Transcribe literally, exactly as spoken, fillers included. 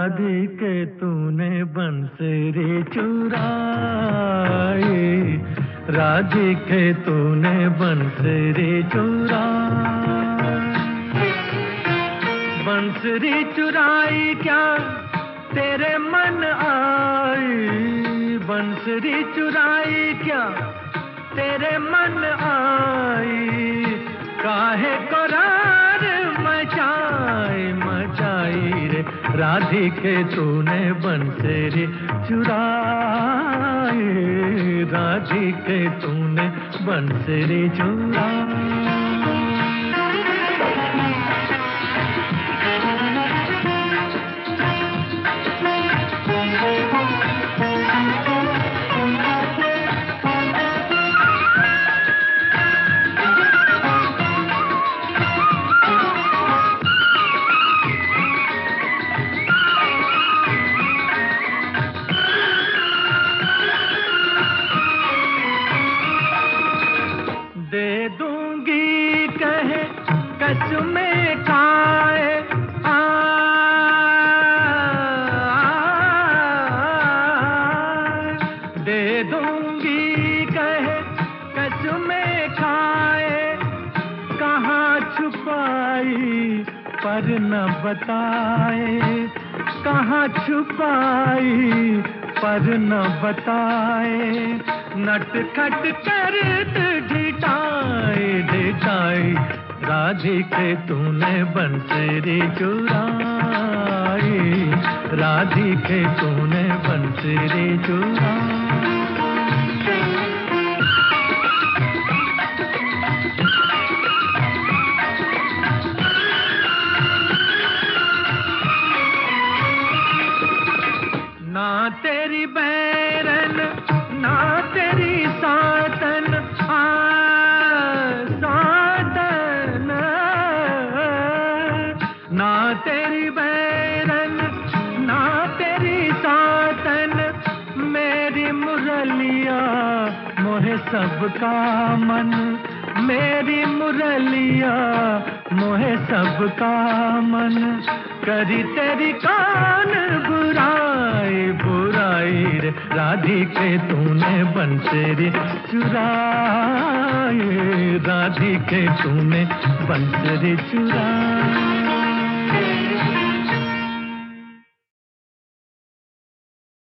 राधिके तूने बंसरी चुराई, राधिके तूने बंसरी चुराई। बंसरी चुराई क्या तेरे मन आई, बंसरी चुराई क्या तेरे मन आई। काहे को रार मचाई मचाई रे, राधिके तूने बंसरी चुराई, राधिके तूने बंसरी चुराई। दे दूंगी कहे कसमें खाए, आ, दे दूंगी कहे कसमें खाए। कहाँ छुपाई पर न बताए, कहाँ छुपाई पर न बताए। नटखट कर ढिठाई ढिठाई, राधिके तूने बंसरी चुराई, राधिके तूने बंसरी चुराई। ना तेरी बैरन ना तेरी सातन, आ सातन, ना तेरी बैरन ना तेरी सातन। मेरी मुरलिया मोहे सबका मन, मेरी मुरलिया मोहे सबका मन। करी तेरी कान बुराई बुराई रे, राधिके तूने बंसरी चुराई, राधिके तूने बंसरी चुराई।